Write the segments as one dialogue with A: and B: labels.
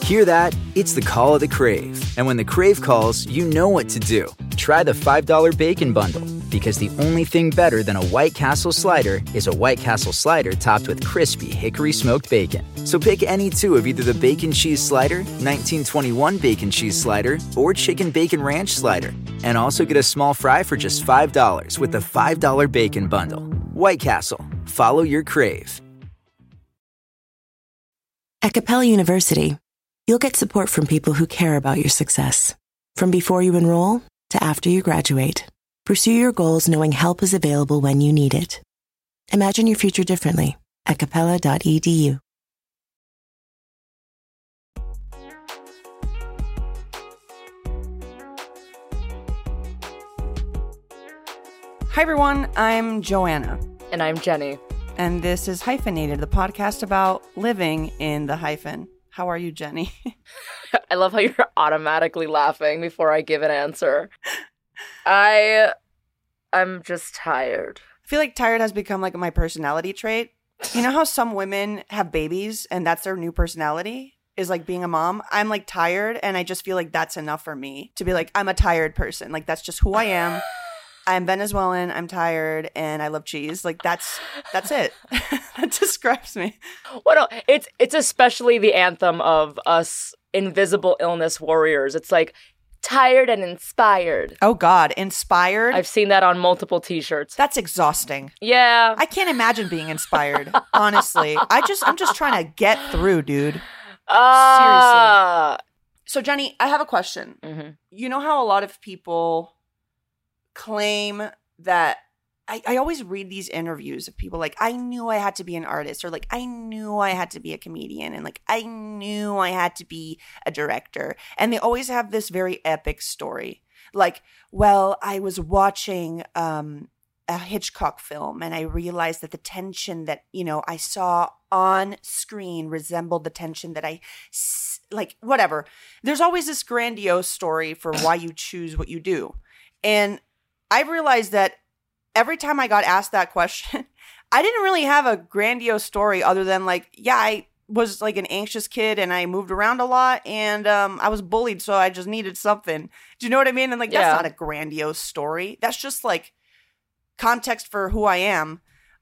A: Hear that? It's the call of the Crave. And when the Crave calls, you know what to do. Try the $5 Bacon Bundle, because the only thing better than a White Castle slider is a White Castle slider topped with crispy hickory smoked bacon. So pick any two of either the Bacon Cheese Slider, 1921 Bacon Cheese Slider, or Chicken Bacon Ranch Slider. And also get a small fry for just $5 with the $5 Bacon Bundle. White Castle. Follow your Crave.
B: At Capella University, you'll get support from people who care about your success. From before you enroll to after you graduate, pursue your goals knowing help is available when you need it. Imagine your future differently at capella.edu.
C: Hi everyone, I'm Joanna.
D: And I'm Jenny.
C: And this is Hyphenated, the podcast about living in the hyphen. How are you, Jenny?
D: I love how you're automatically laughing before I give an answer. I'm just tired.
C: I feel like tired has become like my personality trait. You know how some women have babies and that's their new personality? Is like being a mom. I'm like tired and I just feel like that's enough for me to be like, I'm a tired person. Like that's just who I am. I'm Venezuelan, I'm tired, and I love cheese. Like, that's it. That describes me.
D: Well, no, it's especially the anthem of us invisible illness warriors. It's like, tired and inspired.
C: Oh, God. Inspired?
D: I've seen that on multiple T-shirts.
C: That's exhausting.
D: Yeah.
C: I can't imagine being inspired, honestly. I'm just trying to get through, dude. Seriously. So, Jenny, I have a question.
D: Mm-hmm.
C: You know how a lot of people claim that I always read these interviews of people like, I knew I had to be an artist, or like, I knew I had to be a comedian, and like, I knew I had to be a director. And they always have this very epic story. Like, well, I was watching a Hitchcock film and I realized that the tension that, you know, I saw on screen resembled the tension that like, whatever. There's always this grandiose story for why you choose what you do. And I've realized that every time I got asked that question, I didn't really have a grandiose story other than like, yeah, I was like an anxious kid and I moved around a lot and I was bullied, so I just needed something. Do you know what I mean? And like, that's not a grandiose story. That's just like context for who I am.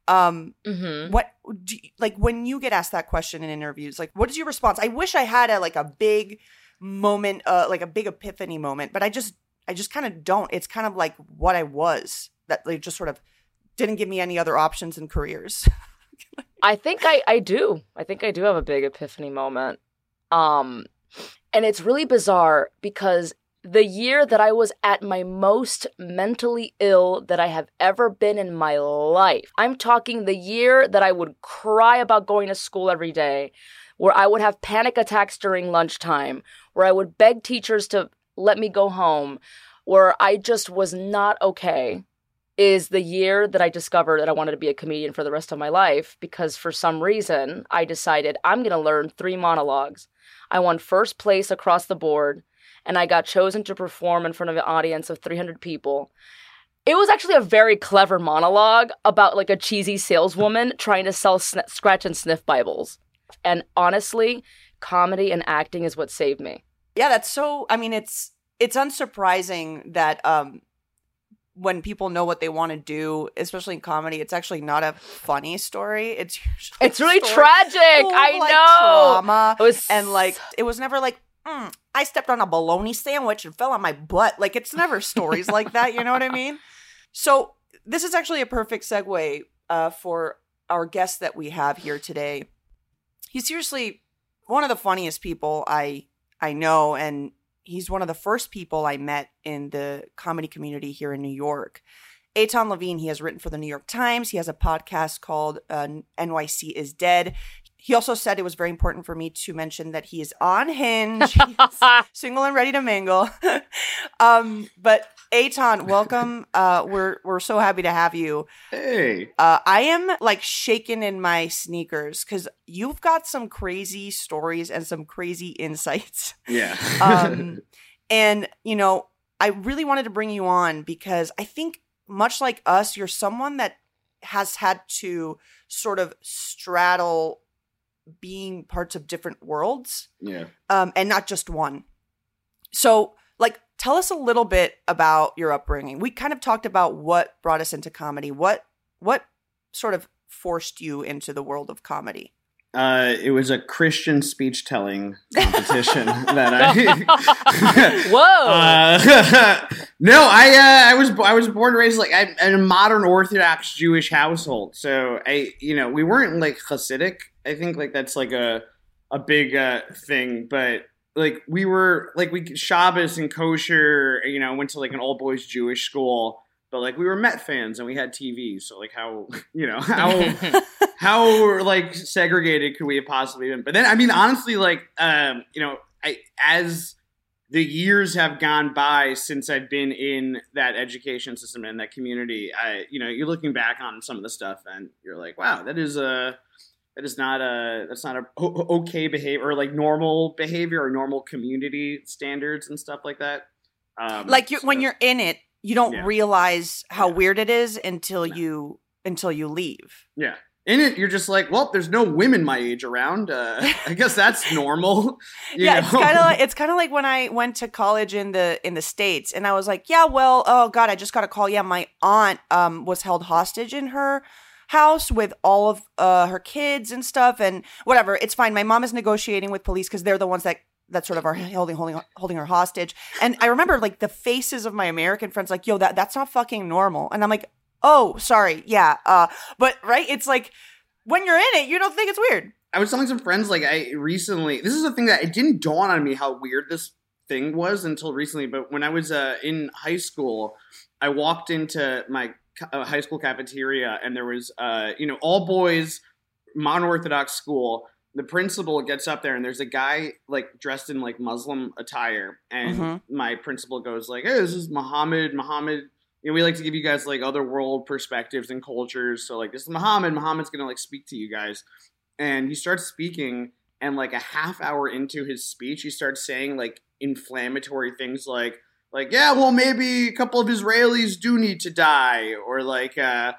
C: What do you, like when you get asked that question in interviews, like what is your response? I wish I had a big moment, like a big epiphany moment, but I just kind of don't. It's kind of like what I was, that they just sort of didn't give me any other options and careers.
D: I think I do. I think I do have a big epiphany moment. And it's really bizarre because the year that I was at my most mentally ill that I have ever been in my life, I'm talking the year that I would cry about going to school every day, where I would have panic attacks during lunchtime, where I would beg teachers to let me go home, where I just was not okay, is the year that I discovered that I wanted to be a comedian for the rest of my life, because for some reason I decided I'm going to learn 3 monologues. I won first place across the board, and I got chosen to perform in front of an audience of 300 people. It was actually a very clever monologue about like a cheesy saleswoman trying to sell scratch and sniff Bibles. And honestly, comedy and acting is what saved me.
C: Yeah, that's so, I mean, it's unsurprising that when people know what they want to do, especially in comedy, it's actually not a funny story. It's
D: really tragic. I know.
C: Trauma. It was never like, I stepped on a bologna sandwich and fell on my butt. Like, it's never stories like that. You know what I mean? So this is actually a perfect segue for our guest that we have here today. He's seriously one of the funniest people I know, and he's one of the first people I met in the comedy community here in New York. Eitan Levine, he has written for the New York Times. He has a podcast called NYC is Dead. He also said it was very important for me to mention that he is on Hinge. He's single and ready to mingle. But Eitan, welcome. We're so happy to have you.
E: Hey.
C: I am like shaking in my sneakers because you've got some crazy stories and some crazy insights.
E: Yeah.
C: And, you know, I really wanted to bring you on because I think much like us, you're someone that has had to sort of straddle being parts of different worlds.
E: Yeah.
C: And not just one. So, like, tell us a little bit about your upbringing. We kind of talked about what brought us into comedy. What sort of forced you into the world of comedy?
E: It was a Christian speech telling competition that I.
D: Whoa!
E: No, I was born and raised like in a modern Orthodox Jewish household. So we weren't like Hasidic. I think like that's like a big thing, but like we were like Shabbos and kosher. Went to like an all boys Jewish school. But like we were Met fans and we had TVs, so like how like segregated could we have possibly been? But then I mean honestly, like as the years have gone by since I've been in that education system and that community, you're looking back on some of the stuff and you're like, wow, that's not a okay behavior or like normal behavior or normal community standards and stuff like that.
C: When you're in it. You don't realize how weird it is until you leave.
E: Yeah. In it, you're just like, well, there's no women my age around. I guess that's normal.
C: It's kind of like when I went to college in the States, and I was like, yeah, well, oh God, I just got a call. Yeah, my aunt was held hostage in her house with all of her kids and stuff, and whatever. It's fine. My mom is negotiating with police because they're the ones that sort of are holding her hostage. And I remember like the faces of my American friends like, yo, that's not fucking normal. And I'm like, oh, sorry. Yeah. But right. It's like when you're in it, you don't think it's weird.
E: I was telling some friends, like this is a thing that it didn't dawn on me how weird this thing was until recently. But when I was in high school, I walked into my high school cafeteria and there was, all boys, modern Orthodox school. The principal gets up there and there's a guy like dressed in like Muslim attire. And my principal goes like, hey, this is Muhammad. We like to give you guys like other world perspectives and cultures. So like this is Muhammad. Muhammad's going to like speak to you guys. And he starts speaking and like a half hour into his speech, he starts saying like inflammatory things like, yeah, well, maybe a couple of Israelis do need to die. Or like,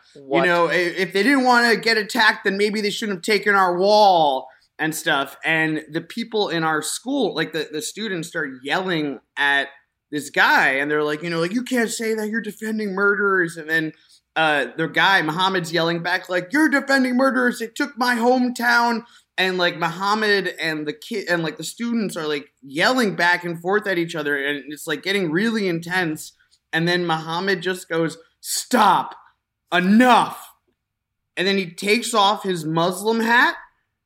E: if they didn't want to get attacked, then maybe they shouldn't have taken our wall. And stuff, and the people in our school, like the students, start yelling at this guy, and they're like, you can't say that, you're defending murderers. And then the guy Muhammad's yelling back, like, you're defending murderers. They took my hometown, and like Muhammad and the kid and like the students are like yelling back and forth at each other, and it's like getting really intense. And then Muhammad just goes, "Stop, enough," and then he takes off his Muslim hat.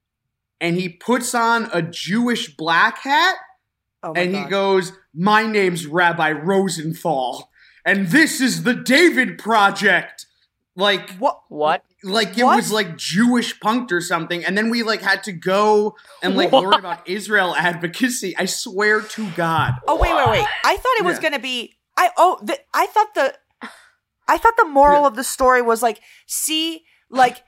E: And he puts on a Jewish black hat, and he goes, my name's Rabbi Rosenthal, and this is the David Project. Like,
D: what?
E: Like, it was like Jewish punked or something, and then we like had to go and like learn about Israel advocacy. I swear to God.
C: Oh, wait. I thought it was going to be, I thought the moral of the story was like, see, like,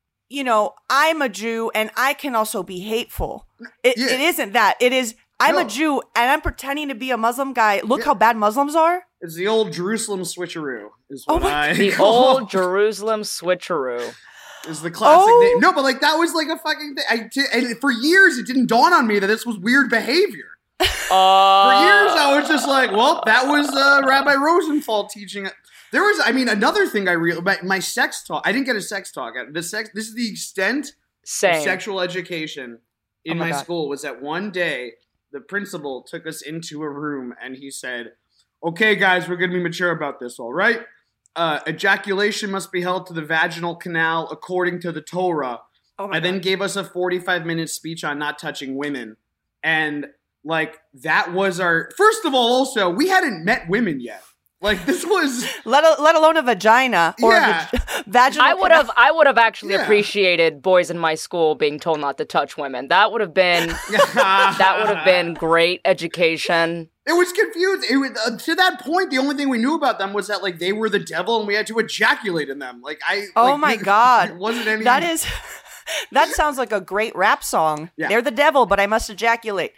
C: I'm a Jew and I can also be hateful. It isn't that. It is, I'm a Jew and I'm pretending to be a Muslim guy. Look how bad Muslims are.
E: It's the old Jerusalem switcheroo. Is what
D: the old Jerusalem switcheroo.
E: Is the classic name. No, but like that was like a fucking thing. And for years it didn't dawn on me that this was weird behavior. For years I was just like, well, that was Rabbi Rosenthal teaching it. There was, another thing I realized, my sex talk, I didn't get a sex talk. This is the extent of sexual education in my school was that one day the principal took us into a room and he said, okay, guys, we're going to be mature about this, all right? Ejaculation must be held to the vaginal canal according to the Torah. Then gave us a 45-minute speech on not touching women. And, like, that was our... First of all, also, we hadn't met women yet. Like, this was...
C: Let alone a vagina or a vaginal
D: I would have actually appreciated boys in my school being told not to touch women. That would have been... great education.
E: It was confusing. To that point, the only thing we knew about them was that, like, they were the devil and we had to ejaculate in them. Like,
C: my God.
E: It wasn't any...
C: That sounds like a great rap song. Yeah. They're the devil, but I must ejaculate.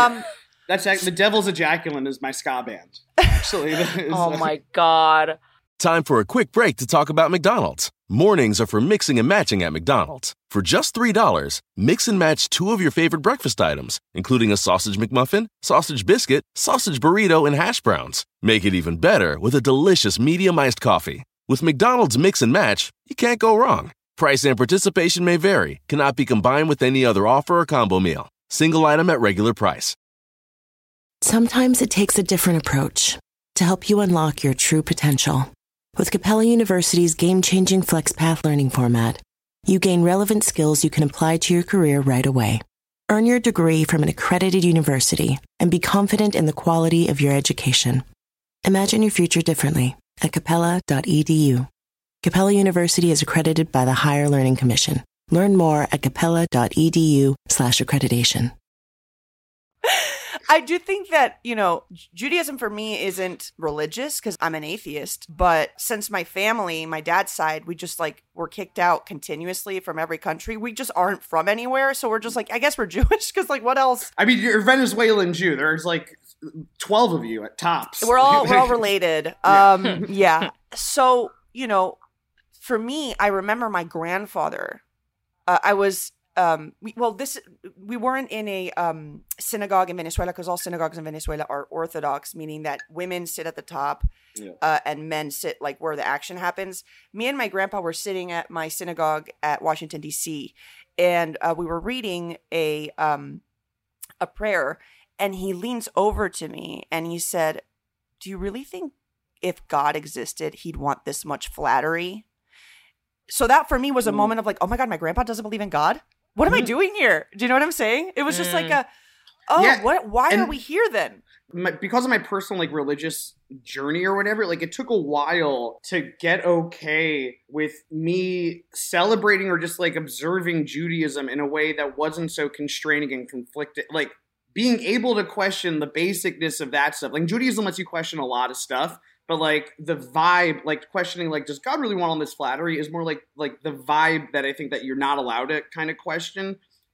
E: That's the Devil's Ejaculant is my ska band. Actually,
D: oh my God.
F: Time for a quick break to talk about McDonald's. Mornings are for mixing and matching at McDonald's. For just $3, mix and match 2 of your favorite breakfast items, including a sausage McMuffin, sausage biscuit, sausage burrito, and hash browns. Make it even better with a delicious medium iced coffee. With McDonald's Mix and Match, you can't go wrong. Price and participation may vary, cannot be combined with any other offer or combo meal. Single item at regular price.
B: Sometimes it takes a different approach to help you unlock your true potential. With Capella University's game-changing FlexPath learning format, you gain relevant skills you can apply to your career right away. Earn your degree from an accredited university and be confident in the quality of your education. Imagine your future differently at capella.edu. Capella University is accredited by the Higher Learning Commission. Learn more at capella.edu/accreditation.
C: I do think that, Judaism for me isn't religious because I'm an atheist. But since my family, my dad's side, we just were kicked out continuously from every country. We just aren't from anywhere. So we're just I guess we're Jewish because what else?
E: I mean, you're a Venezuelan Jew. There's 12 of you at tops.
C: We're all related.
E: Yeah.
C: Yeah. So, for me, I remember my grandfather. We weren't in a synagogue in Venezuela because all synagogues in Venezuela are Orthodox, meaning that women sit at the top and men sit where the action happens. Me and my grandpa were sitting at my synagogue at Washington, D.C., and we were reading a prayer, and he leans over to me and he said, "Do you really think if God existed, he'd want this much flattery?" So that for me was a moment of oh my God, my grandpa doesn't believe in God? What am I doing here? Do you know what I'm saying? It was just why are we here then?
E: Because of my personal religious journey or whatever, it took a while to get okay with me celebrating or just observing Judaism in a way that wasn't so constraining and conflicted. Being able to question the basicness of that stuff. Judaism lets you question a lot of stuff. But the vibe, questioning, does God really want all this flattery is more the vibe that I think that you're not allowed to kind of question.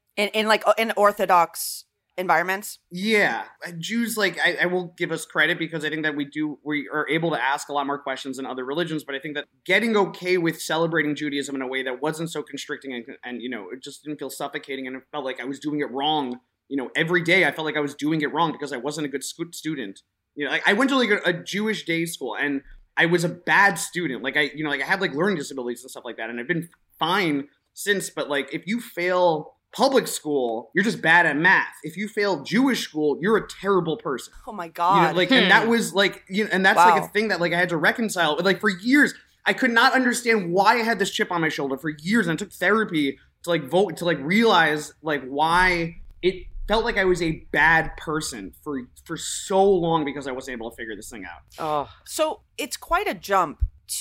C: In Orthodox environments?
E: Yeah. Jews, I will give us credit because I think that we are able to ask a lot more questions than other religions. But I think that getting okay with celebrating Judaism in a way that wasn't so constricting and it just didn't feel suffocating and it felt like I was doing it wrong. Every day I felt like I was doing it wrong because I wasn't a good student. I went to a Jewish day school and I was a bad student. I had learning disabilities and stuff like that. And I've been fine since. But if you fail public school, you're just bad at math. If you fail Jewish school, you're a terrible person.
C: Oh my God.
E: And that was and that's a thing that I had to reconcile. For years, I could not understand why I had this chip on my shoulder for years. And I took therapy to realize why it felt like I was a bad person for so long because I wasn't able to figure this thing out.
D: Oh.
C: So it's quite a jump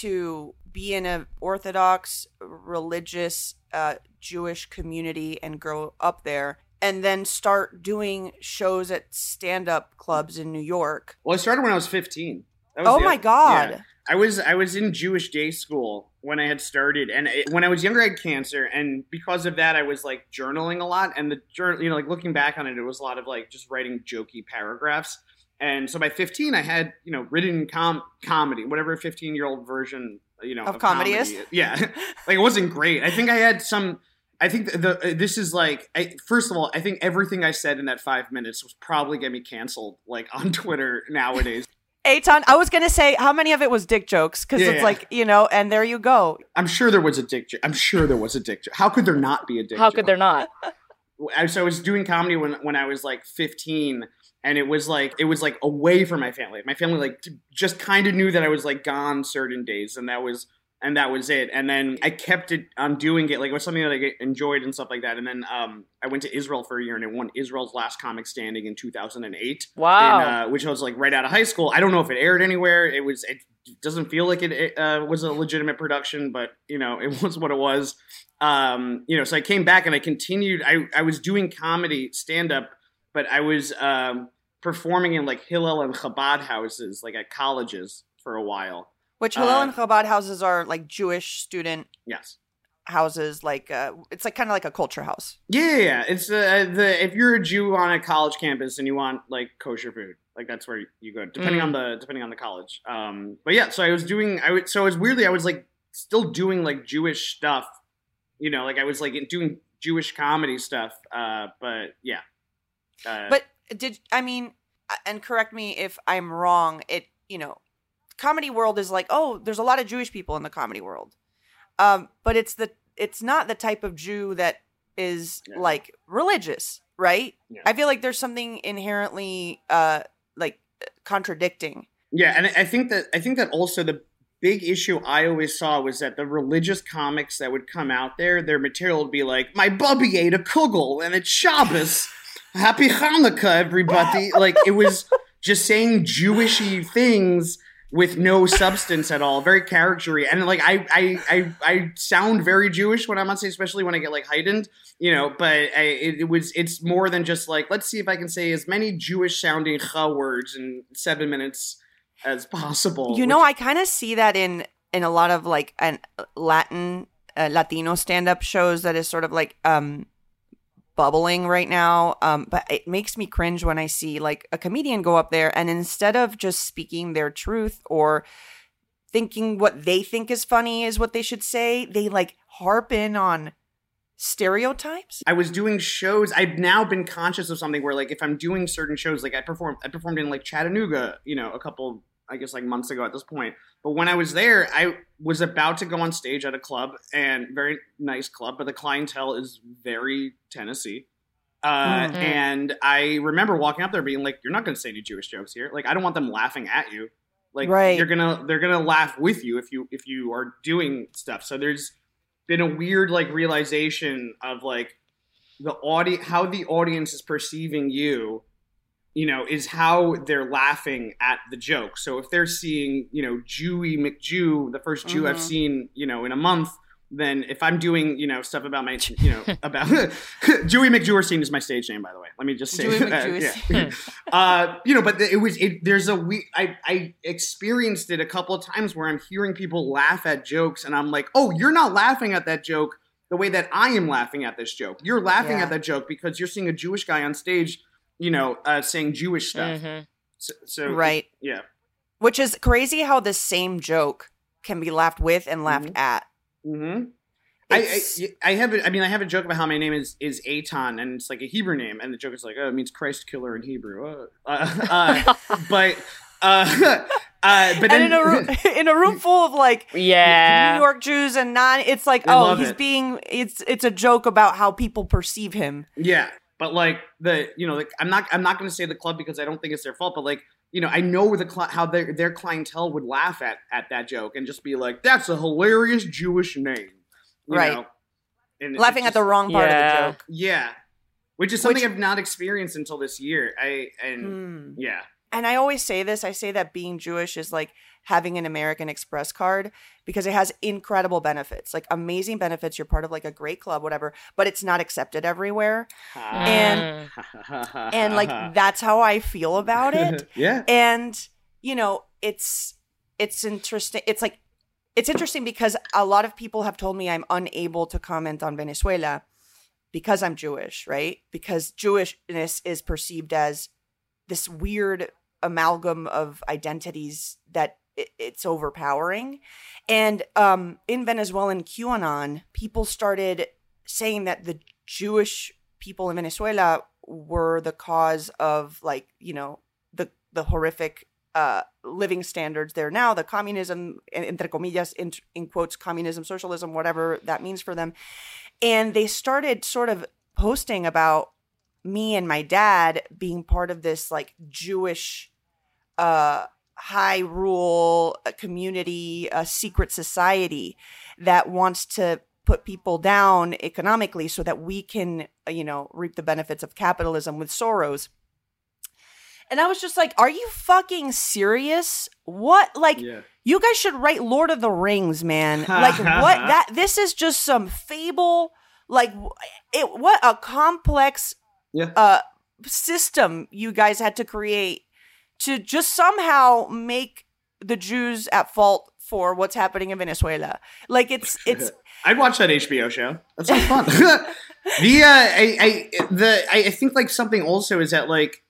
C: to be in an Orthodox, religious, Jewish community and grow up there and then start doing shows at stand-up clubs in New York.
E: Well, I started when I was 15.
C: My God.
E: Yeah. I was in Jewish day school when I had started, and when I was younger, I had cancer, and because of that, I was journaling a lot. And the journal, looking back on it, it was a lot of just writing jokey paragraphs. And so by 15, I had written comedy, whatever a 15-year-old version of
C: comedy is.
E: Yeah, it wasn't great. I think I had some. I think this is first of all, I think everything I said in that 5 minutes was probably getting me canceled on Twitter nowadays.
C: Eitan, I was going to say, how many of it was dick jokes? Because and there you go.
E: I'm sure there was a dick joke. How could there not be a dick joke?
D: How could there not?
E: So I was doing comedy when I was 15, and it was away from my family. My family just kind of knew that I was gone certain days, and that was it. And then I kept it on doing it. It was something that I enjoyed and stuff like that. And then I went to Israel for a year and I won Israel's Last Comic Standing in 2008.
D: Wow.
E: Which I was right out of high school. I don't know if it aired anywhere. It doesn't feel like it was a legitimate production, but it was what it was. So I came back and I continued. I was doing comedy stand-up, but I was performing in Hillel and Chabad houses, at colleges for a while.
C: Which Hillel and Chabad houses are Jewish student.
E: Yes.
C: houses, like it's like kind of like a culture house.
E: Yeah. It's if you're a Jew on a college campus and you want like kosher food, like that's where you go, depending on the college. But yeah, so so it was weirdly I was like still doing like Jewish stuff, you know, like I was like doing Jewish comedy stuff. But yeah.
C: But and correct me if I'm wrong. Comedy world is like, oh, there's a lot of Jewish people in the comedy world. But it's not the type of Jew that is like religious, right?
E: Yeah.
C: I feel like there's something inherently like contradicting.
E: Yeah, and I think that also the big issue I always saw was that the religious comics that would come out there, their material would be like, my bubby ate a kugel and it's Shabbos. Happy Hanukkah, everybody. Like, it was just saying Jewishy things with no substance at all, very charactery. And like I sound very Jewish when I'm on stage, especially when I get like heightened, you know, but it's more than just like, let's see if I can say as many Jewish sounding words in 7 minutes as possible.
C: You know, I kind of see that in a lot of like Latino stand-up shows that is sort of like bubbling right now, but it makes me cringe when I see like a comedian go up there and instead of just speaking their truth or thinking what they think is funny is what they should say, they like harp in on stereotypes.
E: I was doing shows. I've now been conscious of something where like if I'm doing certain shows, like I performed in like Chattanooga, you know, a couple, I guess like months ago at this point. But when I was there, I was about to go on stage at a club, and very nice club, but the clientele is very Tennessee. And I remember walking up there being like, you're not going to say any Jewish jokes here. Like, I don't want them laughing at you. Like,
C: right.
E: they're going to laugh with you if you are doing stuff. So there's been a weird like realization of like how the audience is perceiving you, you know, is how they're laughing at the joke. So if they're seeing, you know, Jewy McJew, the first Jew I've seen, you know, in a month, then if I'm doing, you know, stuff about my, you know, about Jewy McJewerstein is my stage name, by the way. Let me just say that. Yeah. You know, but I experienced it a couple of times where I'm hearing people laugh at jokes and I'm like, oh, you're not laughing at that joke the way that I am laughing at this joke. You're laughing at that joke because you're seeing a Jewish guy on stage, you know, saying Jewish stuff. So
C: right.
E: Yeah. Which
C: is crazy how the same joke can be laughed with and laughed at.
E: Mm-hmm. I have a joke about how my name is Eitan, and it's like a Hebrew name, and the joke is like, oh, it means Christ killer in Hebrew. But then
C: in a room full of like New York Jews and it's like, oh, he's being it's a joke about how people perceive him.
E: Yeah. But like I'm not going to say the club because I don't think it's their fault. But like, you know, I know how their clientele would laugh at that joke and just be like, "That's a hilarious Jewish name," you know? And
C: laughing at the wrong part of the joke.
E: Yeah, which is something I've not experienced until this year. Yeah.
C: And I always say this. I say that being Jewish is like having an American Express card because it has incredible benefits, like amazing benefits. You're part of like a great club, whatever, but it's not accepted everywhere. And like, that's how I feel about it.
E: Yeah.
C: And, you know, it's interesting. It's interesting because a lot of people have told me I'm unable to comment on Venezuela because I'm Jewish, right? Because Jewishness is perceived as this weird amalgam of identities that it's overpowering. And in Venezuelan QAnon, people started saying that the Jewish people in Venezuela were the cause of, like, you know, the horrific living standards there now, the communism, entre comillas, in quotes, communism, socialism, whatever that means for them. And they started sort of posting about me and my dad being part of this like Jewish high rule community, secret society that wants to put people down economically so that we can, you know, reap the benefits of capitalism with Soros. And I was just like, are you fucking serious? What? Like, you guys should write Lord of the Rings, man. Like, what? This is just some fable. Like, what a complex system you guys had to create to just somehow make the Jews at fault for what's happening in Venezuela. Like, it's
E: I'd watch that HBO show. That sounds fun. I think like something also is that like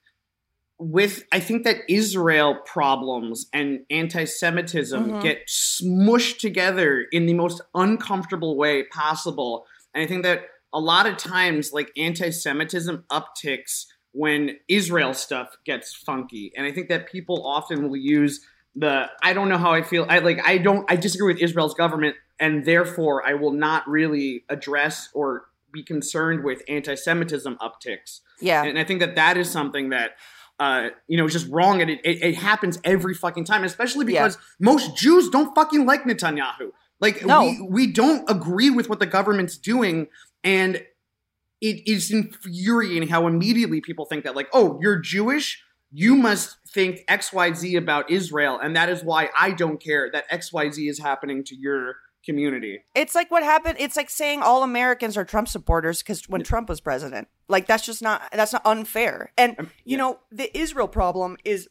E: I think that Israel problems and anti-Semitism get smushed together in the most uncomfortable way possible. And I think that a lot of times like anti-Semitism upticks when Israel stuff gets funky. And I think that people often will use I don't know how I feel. I disagree with Israel's government, and therefore I will not really address or be concerned with anti-Semitism upticks.
C: Yeah.
E: And I think that is something that, is just wrong. And it happens every fucking time, especially because most Jews don't fucking like Netanyahu. Like,
C: no.
E: we don't agree with what the government's doing. And it is infuriating how immediately people think that, like, oh, you're Jewish? You must think XYZ about Israel, and that is why I don't care that XYZ is happening to your community.
C: It's like what happened. It's like saying all Americans are Trump supporters because when Trump was president, like that's not unfair. And you know, the Israel problem is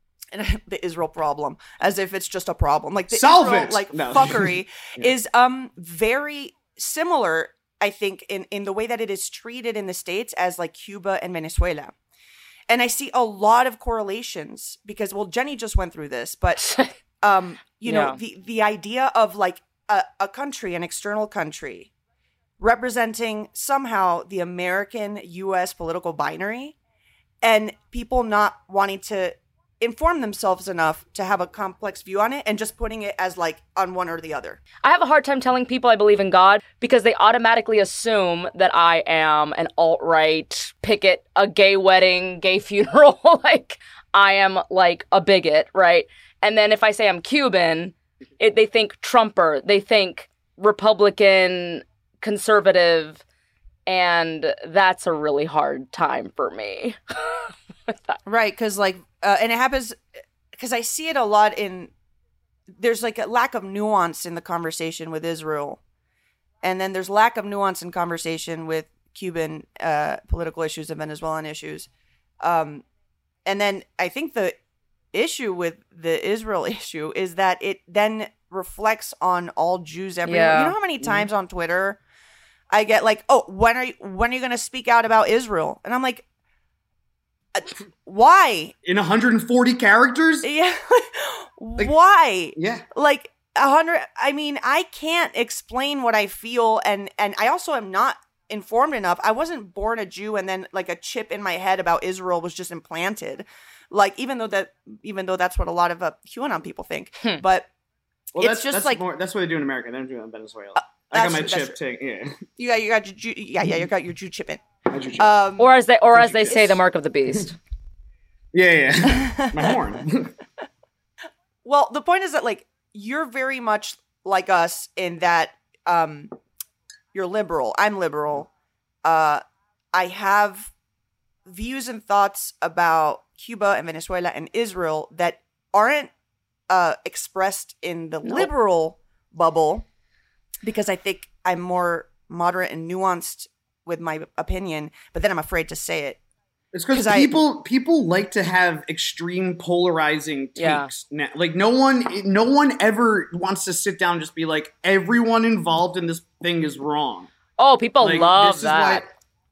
C: the Israel problem as if it's just a problem. Like the
E: Solve
C: Israel,
E: it.
C: like
E: No.
C: fuckery is very similar, I think, in the way that it is treated in the States as like Cuba and Venezuela. And I see a lot of correlations because, well, Jenny just went through this, but, you know, the idea of like a country, an external country, representing somehow the American-U.S. political binary and people not wanting to inform themselves enough to have a complex view on it and just putting it as like on one or the other.
D: I have a hard time telling people I believe in God because they automatically assume that I am an alt-right picket, a gay wedding, gay funeral. Like I am like a bigot, right? And then if I say I'm Cuban, they think Trumper, they think Republican, conservative, and that's a really hard time for me.
C: Right, because like, and it happens because I see it a lot there's like a lack of nuance in the conversation with Israel. And then there's lack of nuance in conversation with Cuban political issues and Venezuelan issues. And then I think the issue with the Israel issue is that it then reflects on all Jews everywhere.
D: Yeah.
C: You know how many times on Twitter I get like, oh, when are you going to speak out about Israel? And I'm like, why?
E: In 140 characters?
C: Yeah. Why?
E: Yeah.
C: Like 100. I mean, I can't explain what I feel. And I also am not informed enough. I wasn't born a Jew and then like a chip in my head about Israel was just implanted. Like, even though that's what a lot of QAnon people think. But
E: well,
C: it's just like,
E: that's what they do in America. They don't do it in Venezuela. I got my chip thing. Yeah.
C: You got your Jew, you got your Jew chip in.
D: Or as they say, the mark of the beast.
E: Yeah. My horn.
C: Well, the point is that like you're very much like us in that you're liberal. I'm liberal. I have views and thoughts about Cuba and Venezuela and Israel that aren't expressed in the liberal bubble because I think I'm more moderate and nuanced with my opinion, but then I'm afraid to say it.
E: It's because people like to have extreme polarizing takes.
D: Yeah.
E: Now. Like no one ever wants to sit down and just be like, everyone involved in this thing is wrong.
D: Oh, people
E: like,
D: love that.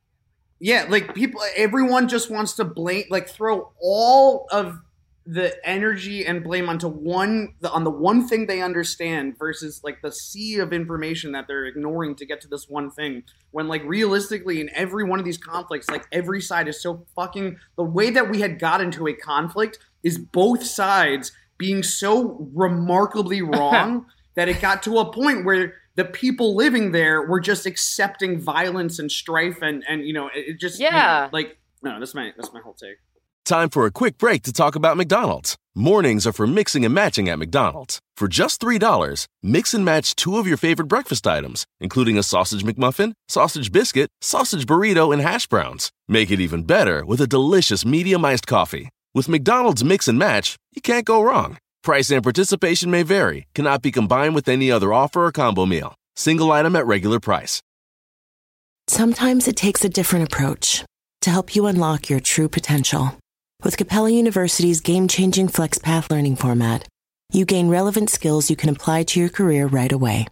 E: Everyone just wants to throw all of the energy and blame onto on the one thing they understand versus like the sea of information that they're ignoring to get to this one thing. When like realistically in every one of these conflicts, like every side is so fucking, the way that we had got into a conflict is both sides being so remarkably wrong that it got to a point where the people living there were just accepting violence and strife and you know, it just, that's my whole take.
F: Time for a quick break to talk about McDonald's. Mornings are for mixing and matching at McDonald's. For just $3, mix and match 2 of your favorite breakfast items, including a sausage McMuffin, sausage biscuit, sausage burrito, and hash browns. Make it even better with a delicious medium iced coffee. With McDonald's Mix and Match, you can't go wrong. Price and participation may vary. Cannot be combined with any other offer or combo meal. Single item at regular price.
B: Sometimes it takes a different approach to help you unlock your true potential. With Capella University's game-changing FlexPath learning format, you gain relevant skills you can apply to your career right away.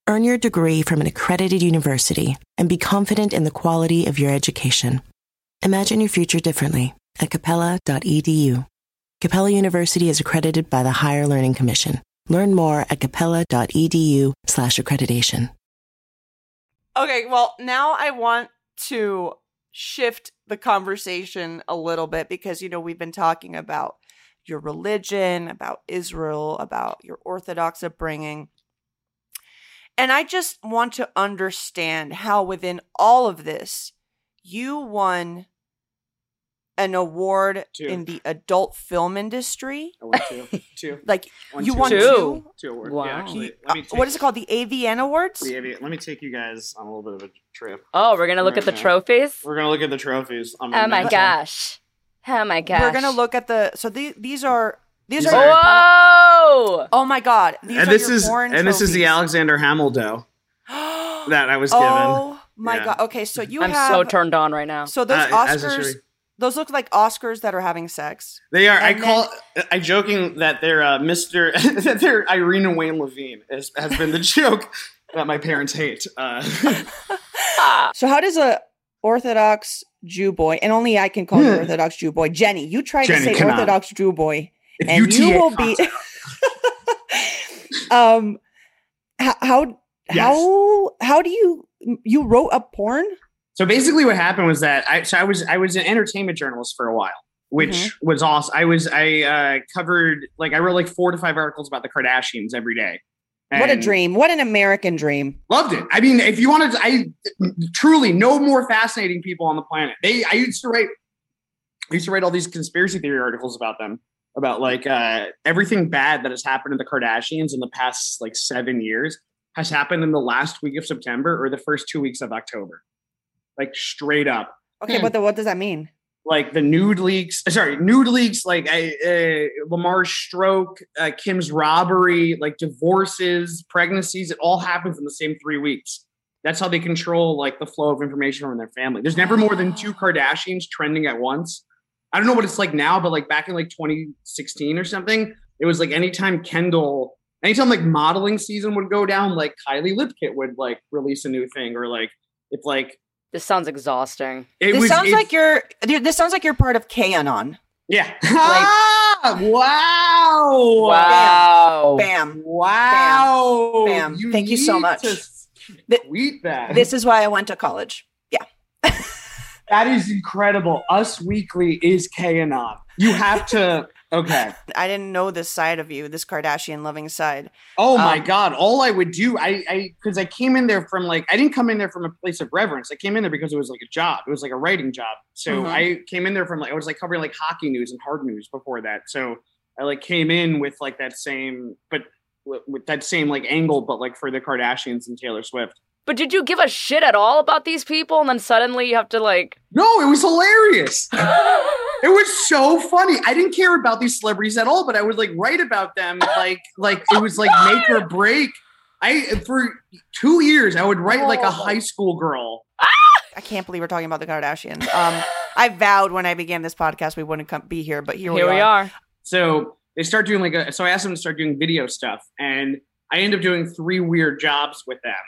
B: Earn your degree from an accredited university and be confident in the quality of your education. Imagine your future differently at capella.edu. Capella University is accredited by the Higher Learning Commission. Learn more at capella.edu/accreditation.
C: Okay, well, now I want to shift the conversation a little bit because, we've been talking about your religion, about Israel, about your Orthodox upbringing. And I just want to understand how within all of this, you won an award in the adult film industry.
E: I won two.
C: Like, you won
D: two?
E: Two awards.
D: Wow.
E: Yeah, actually.
C: What is it called? The AVN Awards?
E: Let me take you guys on a little bit of a trip.
D: Oh, we're gonna look at the trophies.
E: We're gonna look at the trophies.
D: Oh my gosh! Oh my gosh!
C: We're gonna look at the. So these are.
D: Whoa!
C: Oh my God! This is
E: the Alexander Hamel dough that I was given.
C: Oh my God! Okay, so
D: I'm so turned on right now.
C: So those Oscars. Those look like Oscars that are having sex.
E: They are. I joking that they're Mr. that they're Irene and Wayne Levine has been the joke that my parents hate.
C: So how does a Orthodox Jew boy, and only I can call you Orthodox Jew boy, Jenny, you try to say Orthodox Jew boy, and you will be. How do you wrote a porn?
E: So basically what happened was that I was an entertainment journalist for a while, which was awesome. I covered, I wrote 4 to 5 articles about the Kardashians every day.
C: What a dream. What an American dream.
E: Loved it. I mean, if you wanted to, truly no more fascinating people on the planet. I used to write all these conspiracy theory articles about them, about everything bad that has happened to the Kardashians in the past 7 years has happened in the last week of September or the first 2 weeks of October. Straight up.
C: Okay, but what does that mean?
E: The nude leaks, Lamar's stroke, Kim's robbery, divorces, pregnancies, it all happens in the same 3 weeks. That's how they control the flow of information from their family. There's never more than 2 Kardashians trending at once. I don't know what it's like now, but back in 2016 or something, it was anytime modeling season would go down, Kylie Lipkit would release a new thing, or if
D: This sounds exhausting.
C: This sounds like you're part of QAnon.
E: Yeah.
C: Wow. Bam.
E: Wow.
C: Bam. Thank you so much.
E: Tweet that.
C: This is why I went to college. Yeah.
E: That is incredible. Us Weekly is QAnon. You have to. Okay.
C: I didn't know this side of you, this Kardashian loving side.
E: Oh my God. All I would do, because I came in there from I didn't come in there from a place of reverence. I came in there because it was a job. It was a writing job. So I came in there from I was covering hockey news and hard news before that. So I came in with that same, but with that same angle, but for the Kardashians and Taylor Swift.
D: But did you give a shit at all about these people? And then suddenly you have to
E: No, it was hilarious. It was so funny. I didn't care about these celebrities at all, but I would write about them it was make or break. For 2 years I would write a high school girl.
C: I can't believe we're talking about the Kardashians. I vowed when I began this podcast we wouldn't be here, but here we are.
E: So they start doing so I asked them to start doing video stuff, and I ended up doing 3 weird jobs with them.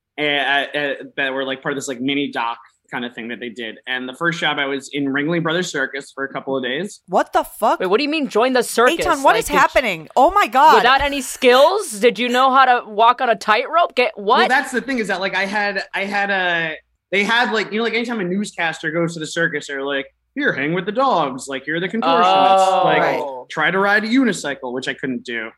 E: That were part of this mini doc kind of thing that they did. And the first job I was in Ringling Brothers Circus for a couple of days.
C: What the fuck?
D: Wait, what do you mean join the circus?
C: Eitan, what is happening? Oh my God.
D: Without any skills? Did you know how to walk on a tightrope? What?
E: Well, that's the thing is that they had anytime a newscaster goes to the circus, they're here, hang with the dogs. You're the contortionist. Try to ride a unicycle, which I couldn't do.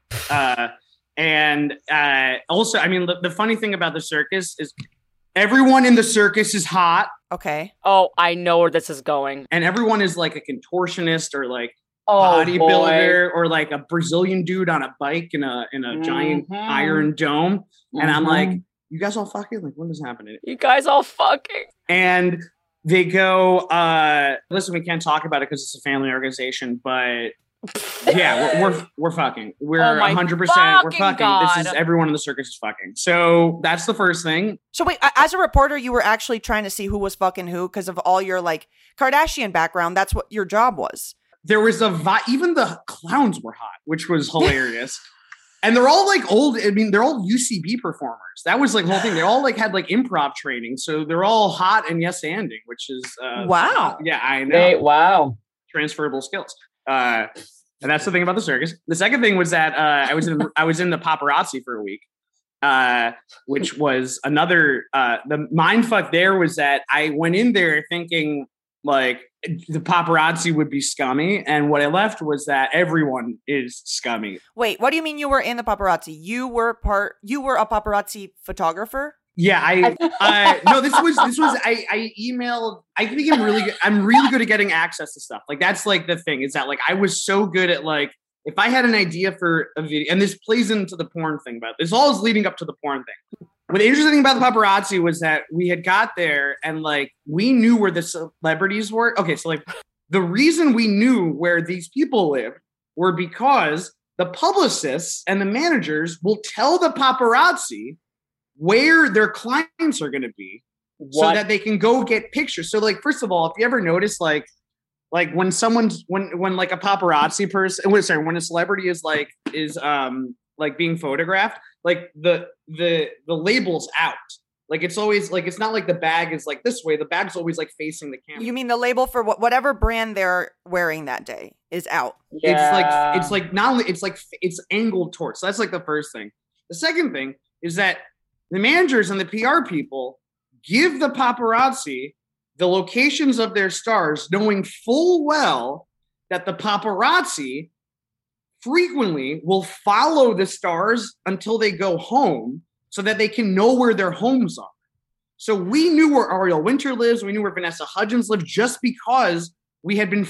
E: And also, the funny thing about the circus is everyone in the circus is hot.
C: Okay.
D: Oh, I know where this is going.
E: And everyone is a contortionist or bodybuilder or a Brazilian dude on a bike in a giant iron dome. And I'm you guys all fucking? What is happening?
D: You guys all fucking?
E: And they go, listen, we can't talk about it because it's a family organization, but yeah, we're fucking. We're 100%. We're fucking.
D: God.
E: This is everyone in the circus is fucking. So that's the first thing.
C: So wait, as a reporter, you were actually trying to see who was fucking who because of all your Kardashian background. That's what your job was.
E: There was even the clowns were hot, which was hilarious. And they're all like old. I mean, they're all UCB performers. That was like the whole thing. They all like had like improv training, so they're all hot and yes-anding, which is
C: wow.
E: Yeah, I know.
G: Wow,
E: transferable skills. And that's the thing about the circus. The second thing was that I was in the paparazzi for a week, which was another. The mindfuck there was that I went in there thinking like the paparazzi would be scummy, and what I left was that everyone is scummy.
C: Wait, what do you mean you were in the paparazzi? You were a paparazzi photographer?
E: Yeah, no, this was I emailed. I think I'm really good at getting access to stuff. Like that's like the thing is that like I was so good at like if I had an idea for a video, and this plays into the porn thing, but this all is leading up to the porn thing. What the interesting thing about the paparazzi was that we had got there and like we knew where the celebrities were. Okay, so like the reason we knew where these people lived were because the publicists and the managers will tell the paparazzi where their clients are going to be so that they can go get pictures. So like, first of all, if you ever notice, like when when like a paparazzi person, when a celebrity is being photographed, like the label's out. Like it's always like, it's not like the bag is like this way. The bag's always like facing the camera.
C: You mean the label for whatever brand they're wearing that day is out?
E: Yeah. It's like not only, it's angled towards. So that's like the first thing. The second thing is that the managers and the PR people give the paparazzi the locations of their stars, knowing full well that the paparazzi frequently will follow the stars until they go home so that they can know where their homes are. So we knew where Ariel Winter lives. We knew where Vanessa Hudgens lived just because we had been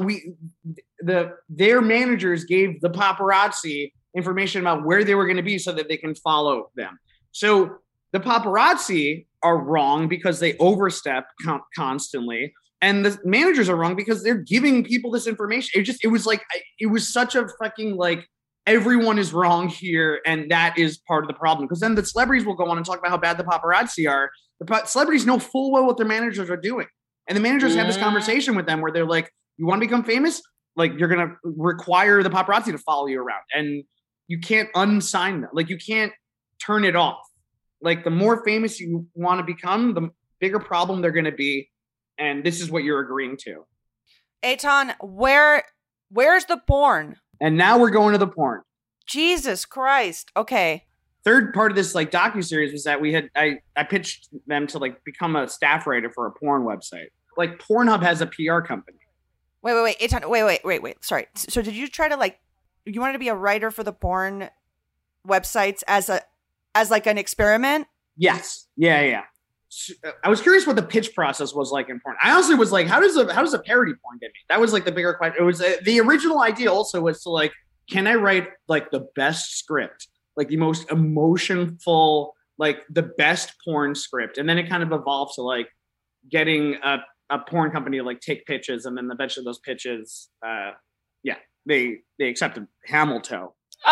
E: their managers gave the paparazzi information about where they were going to be so that they can follow them. So the paparazzi are wrong because they overstep constantly, and the managers are wrong because they're giving people this information. It was such a fucking like everyone is wrong here, and that is part of the problem. Because then the celebrities will go on and talk about how bad the paparazzi are. The celebrities know full well what their managers are doing, and the managers have this conversation with them where they're like, "You want to become famous? Like you're gonna require the paparazzi to follow you around, and you can't unsign them. Like you can't turn it off." Like the more famous you want to become, the bigger problem they're going to be. And this is what you're agreeing to.
C: Eitan, where's the porn?
E: And now we're going to the porn.
C: Jesus Christ. Okay.
E: Third part of this like docuseries was that I pitched them to like become a staff writer for a porn website. Like Pornhub has a PR company.
C: Wait, Eitan, wait. Sorry. So did you try to like, you wanted to be a writer for the porn websites as like an experiment?
E: Yes. Yeah. I was curious what the pitch process was like in porn. I honestly was like, how does a parody porn get made? That was like the bigger question. It was the original idea also was to like, can I write like the best script, like the most emotionful, like the best porn script? And then it kind of evolved to like getting a porn company to like take pitches, and then eventually those pitches, they accepted Hamilton.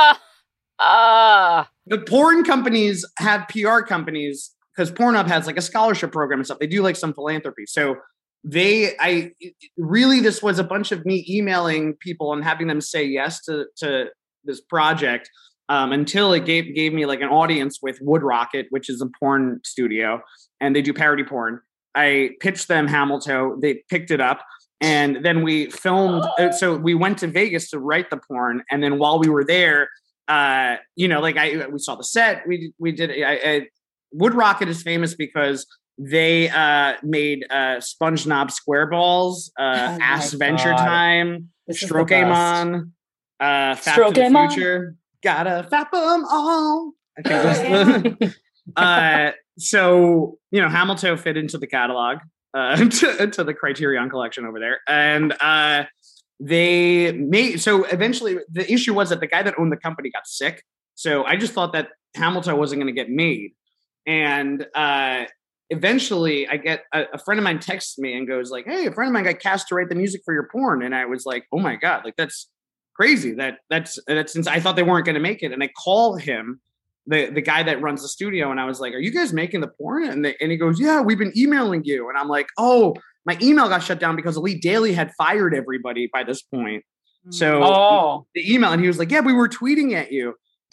E: The porn companies have PR companies because Pornhub has like a scholarship program and stuff. They do like some philanthropy. So this was a bunch of me emailing people and having them say yes to this project until it gave me like an audience with Wood Rocket, which is a porn studio, and they do parody porn. I pitched them Hamilton. They picked it up. And then we filmed. So we went to Vegas to write the porn. And then while we were there, we saw the set. We did. Wood Rocket is famous because they made SpongeBob SquareBalls, Ass Venture Time, Stroke-A-Mon, Fap to the Future. Gotta fap them all. I think so Hamilton fit into the catalog, to the Criterion collection over there, and they made. So eventually, the issue was that the guy that owned the company got sick. So I just thought that Hamilton wasn't going to get made. And eventually I get a friend of mine texts me and goes like, "Hey, a friend of mine got cast to write the music for your porn." And I was like, "Oh my God, like that's crazy. That's since I thought they weren't going to make it." And I call him, the guy that runs the studio. And I was like, "Are you guys making the porn?" And he goes, "Yeah, we've been emailing you." And I'm like, "Oh, my email got shut down because Elite Daily had fired everybody by this point." So the email, and he was like, "Yeah, we were tweeting at you."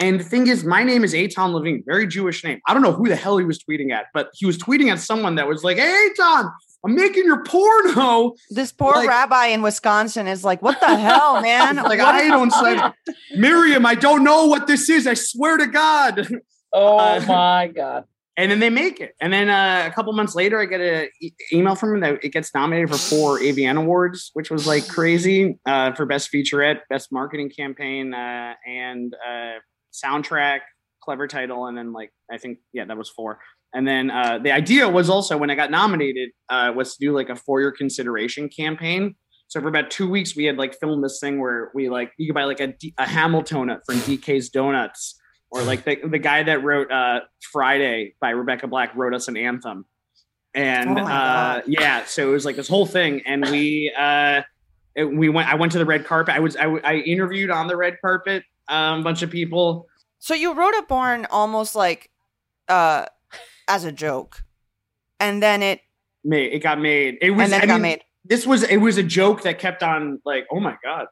E: And the thing is, my name is Eitan Levine, very Jewish name. I don't know who the hell he was tweeting at, but he was tweeting at someone that was like, hey, Eitan, I'm making your porno.
C: This poor rabbi in Wisconsin is like, what the hell, man?
E: Like, I don't say, Miriam, I don't know what this is. I swear to God.
D: Oh my God.
E: And then they make it. And then a couple months later, I get an email from him that it gets nominated for 4 AVN Awards, which was like crazy, for Best Featurette, Best Marketing Campaign, and soundtrack, clever title. And then I think, that was 4. And then the idea was also, when I got nominated, was to do like a for your consideration campaign. So for about 2 weeks, we had filmed this thing where we you could buy a Hamiltonut from DK's Donuts, or the guy that wrote Friday by Rebecca Black wrote us an anthem. And so it was this whole thing. And I went to the red carpet. I interviewed on the red carpet a bunch of people.
C: So you wrote a porn almost as a joke, and then it got made. It was it was a joke that kept on oh my god,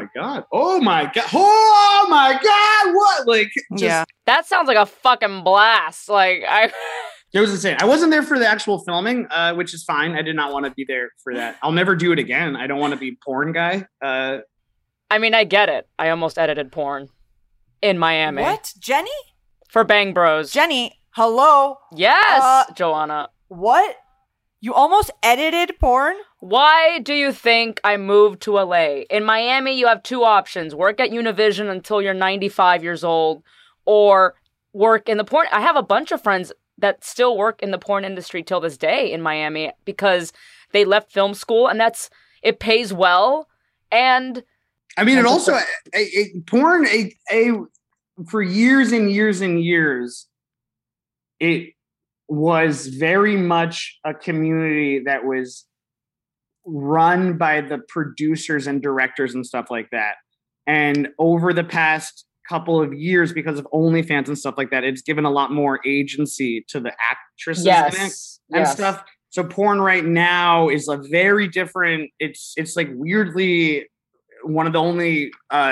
C: what
D: that sounds like a fucking blast.
E: It was insane. I wasn't there for the actual filming, which is fine. I did not want to be there for that. I'll never do it again. I don't want to be porn guy.
D: I mean, I get it. I almost edited porn in Miami.
C: What, Jenny?
D: For Bang Bros.
C: Jenny, hello.
D: Yes, Joanna.
C: What? You almost edited porn?
D: Why do you think I moved to LA? In Miami, you have 2 options. Work at Univision until you're 95 years old, or work in the porn. I have a bunch of friends that still work in the porn industry till this day in Miami because they left film school, and it pays well. And
E: I mean, it also, porn, for years and years and years, it was very much a community that was run by the producers and directors and stuff like that. And over the past couple of years, because of OnlyFans and stuff like that, it's given a lot more agency to the actresses in it and stuff. So porn right now is a very different, it's weirdly one of the only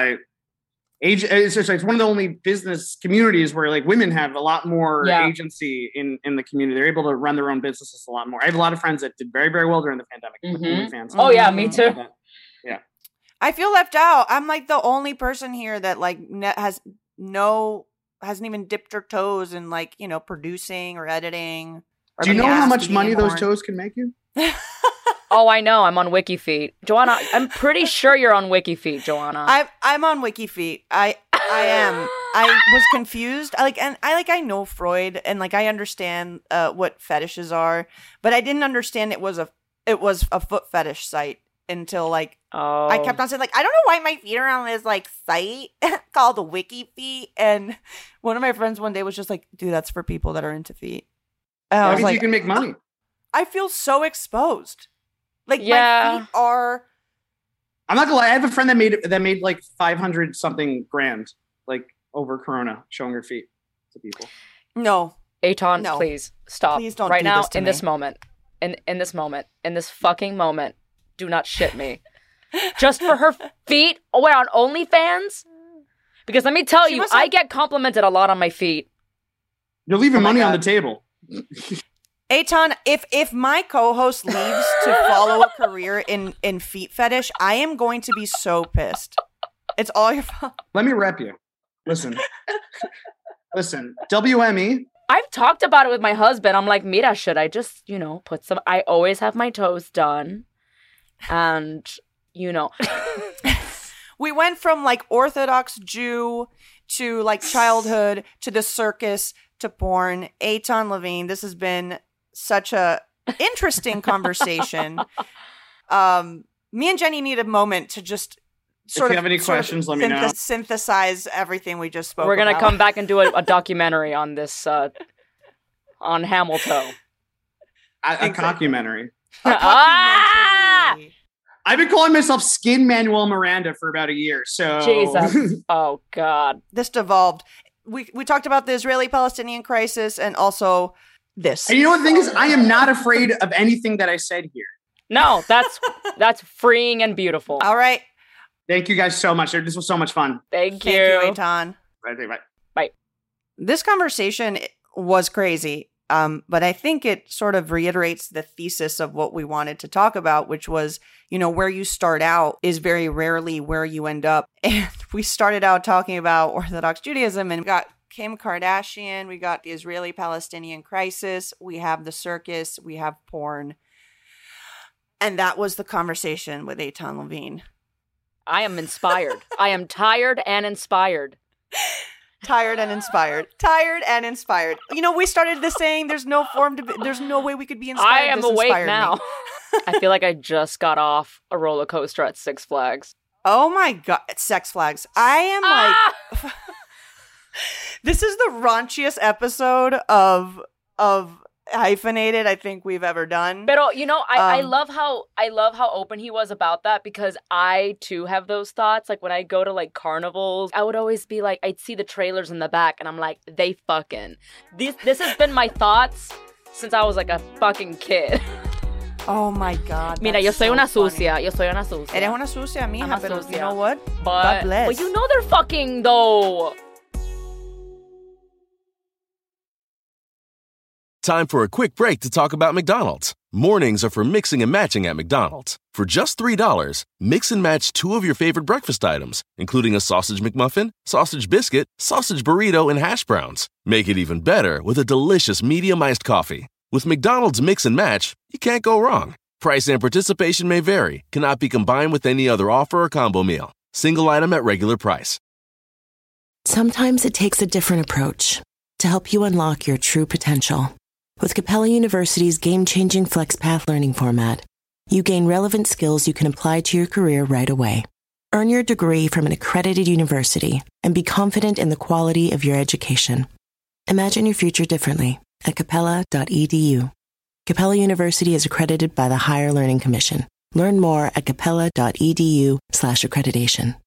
E: it's one of the only business communities where women have a lot more agency in the community. They're able to run their own businesses a lot more. I have a lot of friends that did very, very well during the pandemic.
D: Mm-hmm. Oh yeah, me too.
E: Yeah.
C: I feel left out. I'm the only person here that hasn't even dipped her toes in producing or editing. Or
E: do you know how much money those toes can make you?
D: Oh, I know. I'm on WikiFeet. Joanna, I'm pretty sure you're on WikiFeet, Joanna.
C: I'm on WikiFeet. I am. I was confused. I know Freud, and I understand what fetishes are, but I didn't understand it was a foot fetish site until I kept on saying I don't know why my feet are on this site called WikiFeet, and one of my friends one day was just dude, that's for people that are into feet. And I was
E: you can make money.
C: I feel so exposed. My feet are.
E: I'm not gonna lie. I have a friend that made 500 something grand over Corona showing her feet to people.
C: No,
D: Eitan, no. Please stop.
C: Please don't
D: right
C: do
D: now
C: this to
D: in
C: me.
D: this moment. In this fucking moment. Do not shit me. Just for her feet. Oh, wait, on OnlyFans? Because let me tell you, I get complimented a lot on my feet.
E: You're leaving money on the table.
C: Eitan, if my co-host leaves to follow a career in feet fetish, I am going to be so pissed. It's all your fault.
E: Let me rep you. Listen, WME.
D: I've talked about it with my husband. I'm like, Mira, should I just, put some, I always have my toes done. And,
C: we went from Orthodox Jew to childhood to the circus to porn. Eitan Levine, this has been such a interesting conversation. Me and Jenny need a moment to just
E: if you have any questions, let me know.
C: Synthesize everything we just spoke about.
D: We're going to come back and do a documentary on this, on Hamilton.
E: A cockumentary. I've been calling myself Skin Manuel Miranda for about a year, so...
D: Jesus. Oh, God.
C: This devolved. We talked about the Israeli-Palestinian crisis and also this.
E: And you know what the thing is? I am not afraid of anything that I said here.
D: No, that's freeing and beautiful.
C: All right.
E: Thank you guys so much. This was so much fun.
D: Thank you.
C: Thank you, Eitan.
E: Bye.
D: Bye.
C: This conversation was crazy, but I think it sort of reiterates the thesis of what we wanted to talk about, which was, where you start out is very rarely where you end up. And we started out talking about Orthodox Judaism, and we got Kim Kardashian, we got the Israeli-Palestinian crisis, we have the circus, we have porn. And that was the conversation with Eitan Levine.
D: I am inspired. I am tired and inspired.
C: Tired and inspired. Tired and inspired. We started this saying there's no way we could be inspired.
D: I am
C: this
D: awake now. I feel like I just got off a roller coaster at Six Flags.
C: Oh my God. Sex Flags. I am like... This is the raunchiest episode of Hyphenated I think we've ever done.
D: Pero I love how open he was about that, because I too have those thoughts. Like when I go to like carnivals, I would always be like, I'd see the trailers in the back and I'm like, they fucking. This has been my thoughts since I was like a fucking kid.
C: Oh my God.
D: Mira, yo soy una sucia. Yo soy una sucia.
C: Eres una sucia, mija, pero you know what?
D: But,
C: God bless.
D: But they're fucking though.
F: Time for a quick break to talk about McDonald's. Mornings are for mixing and matching at McDonald's. For just $3, mix and match 2 of your favorite breakfast items, including a sausage McMuffin, sausage biscuit, sausage burrito, and hash browns. Make it even better with a delicious medium iced coffee. With McDonald's Mix and Match, you can't go wrong. Price and participation may vary, cannot be combined with any other offer or combo meal. Single item at regular price.
B: Sometimes it takes a different approach to help you unlock your true potential. With Capella University's game-changing FlexPath learning format, you gain relevant skills you can apply to your career right away. Earn your degree from an accredited university and be confident in the quality of your education. Imagine your future differently at capella.edu. Capella University is accredited by the Higher Learning Commission. Learn more at capella.edu/accreditation.